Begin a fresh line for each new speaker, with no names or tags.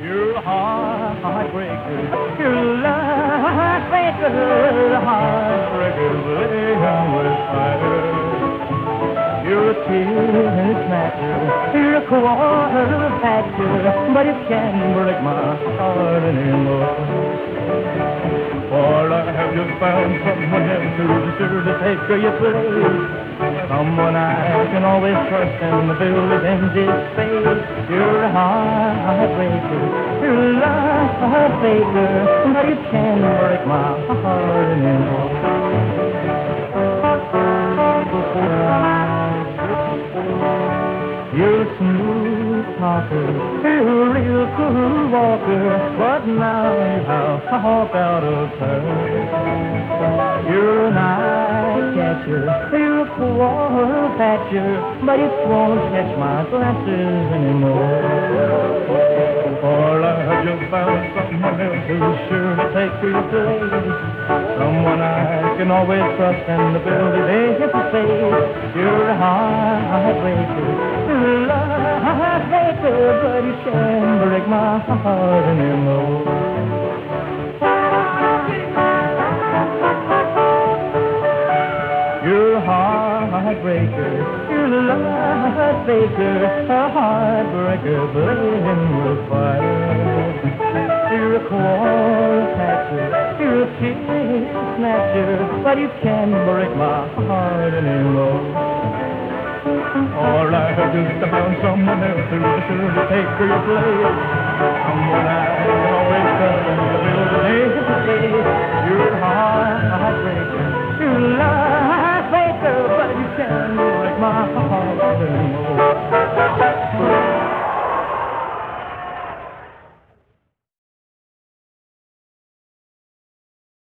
You're a heartbreaker. You're a heartbreaker. Heartbreaker, playing with fire. You're a tear snatcher. You're a quarter patcher. But you can't break my heart anymore. For I have just found someone else who's sure to take your place. Someone I can always trust and fill with empty space. You're a heartbreaker, you're a love faker, but you can't break my heart anymore. You're a smooth talker, you're a real cool walker, but now you have to walk out of turn. You're an eye catcher, you're a quarter patcher, but it won't catch my glasses anymore. For I have just found someone else who's sure to take your place. Someone I can always trust and build his empty space. You're a heartbreaker, you're a love faker, but you can't break my heart anymore. You're a heartbreaker, you're a love faker, a heartbreaker blazing with fire. You're a quarter patcher, you're a tear snatcher, but you can't break my heart anymore. All I have just found someone else who's sure to take your place. Someone I can always trust and build a name. You're a heartbreaker, you're a love faker, but you can't